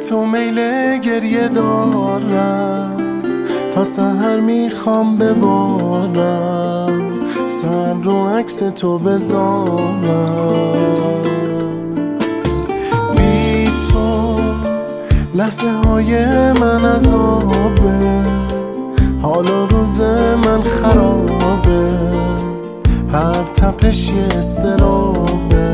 تو میل گریه دارم، تا سحر میخوام ببارم، سر رو عکس تو بذارم. بی تو لحظه های من عذابه، حالا روز من خرابه، هر تپش یه استرابه.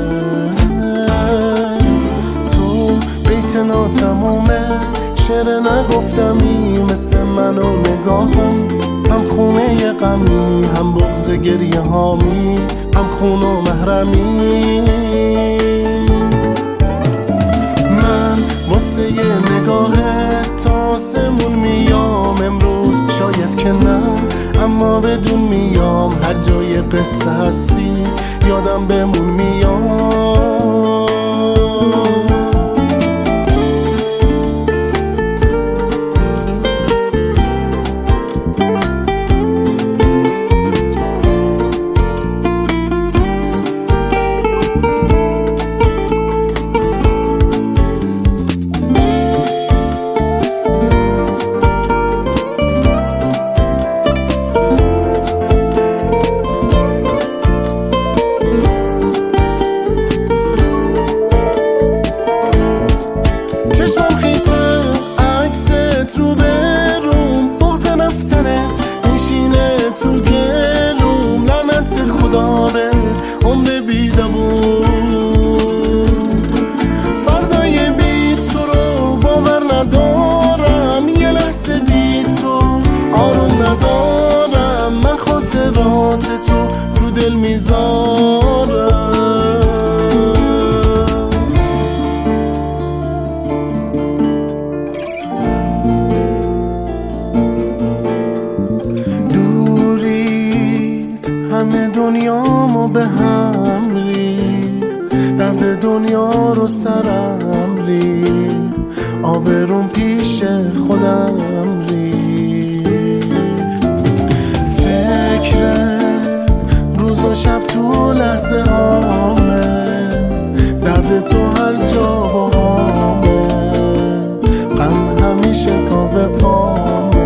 تو بیت ناتمومه، شعر نگفتمی مثل من و نگاهم، هم خونه غمی هم بغض گریه هامی، هم خون و محرمی. من واسه یه نگاهت تا آسمون میام امروز، شاید که نه اما بدون میام، هر جای قصه هستی یادم بمون میام. رو بروم بغض نفتنت میشینه تو گلوم، لعنت خدا به عمر بیدمون. فردای بی تو رو باور ندارم، یه لحظه بی تو آروم ندارم، من خاطرات تو دل میذارم. همه دنیامو به هم ریخت، درد دنیا رو سرم ریخت، آبروم پیش خودم ریخت. فکرت روز و شب تو لحظه هامه، درد تو هر جا با همه، غم همیشه پا به پامه.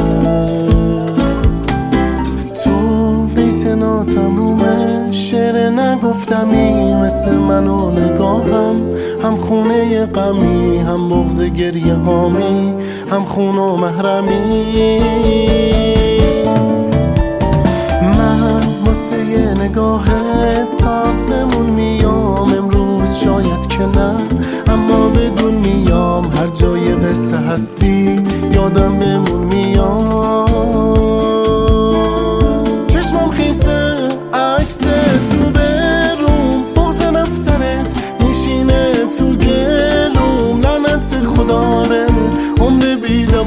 ناتمومه، شعر نگفتمی مثل من و نگاهم، هم خونه غمی هم بغض گریه هامی، هم خون و محرمی. من واسه یه نگاهت تا آسمون میام امروز، شاید که نه اما بدون میام، هر جای قصه هستی یادم بمون میام. رو بروم بغض نفتنت میشینه تو گلوم، لعنت خدا به عمر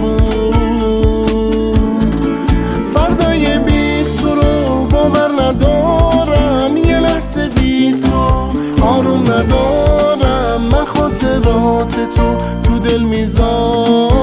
بیدمون. فردای بی تو رو باور ندارم، یه لحظه بی تو آروم ندارم، من خاطرات تو دل میذارم.